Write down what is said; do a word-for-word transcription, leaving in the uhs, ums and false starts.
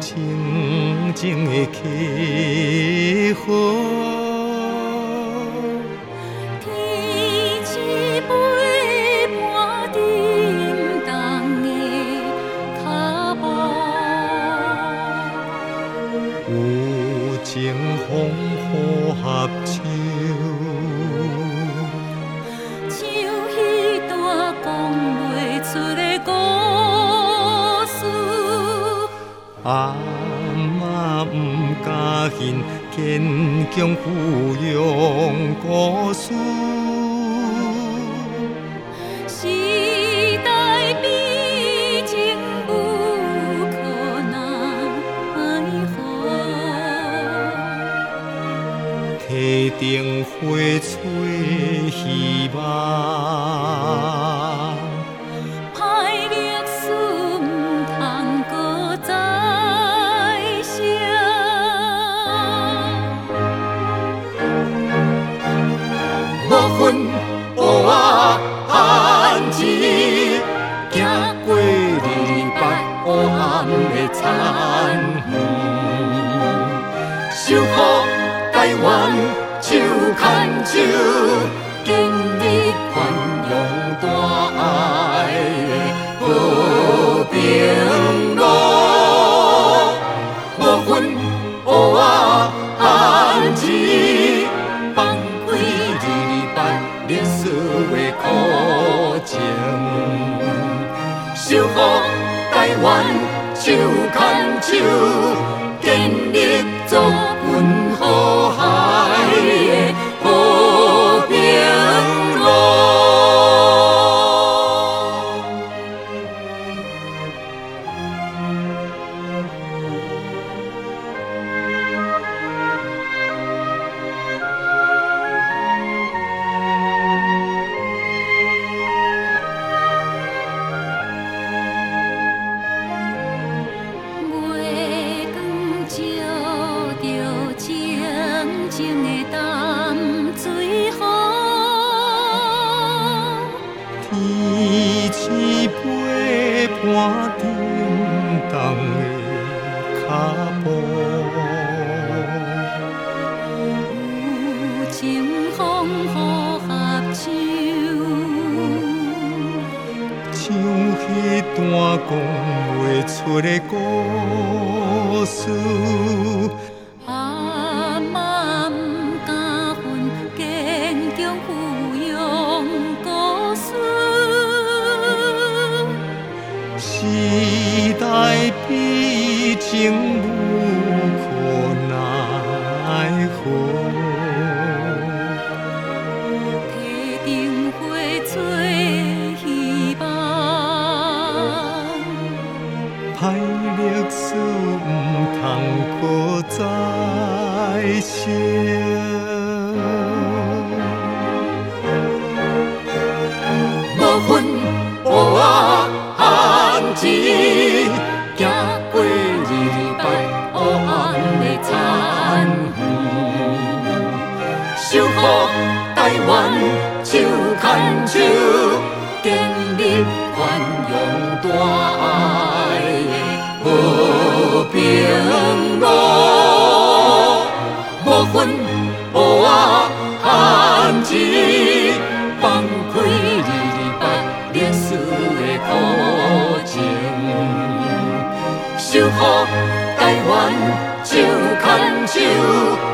静静的溪河。 天一陪伴叮当的脚步， 有情风雨合唱。 像彼段讲袂出的故事。 阿妈不甘心，坚强抚养故事。 时代变迁无可奈何， 溪顶花吹希望。 歹历史毋通搁再写。 无分黑暗汉字，行过二八黑暗的残余，守护台湾手牵手，建立宽容大爱的和平路。无分黑暗汉字，放开二八历史的苦情，守护台湾手牵手，建立作文和海的和平路。 月光照着静静的淡水河， 天一陪伴叮当的脚步， 有情风雨合唱。 像彼段讲袂出的故事。 阿妈不甘分，坚强抚养故事。 时代变迁无可奈何， 溪顶花吹希望。 歹历史毋通搁再写。无分黑暗汉字，行过二八黑暗的残余，守护台湾手牵手，建立宽容大爱的和平路。无分黑暗汉字，放开二八历史的苦情，守护台湾手牵手。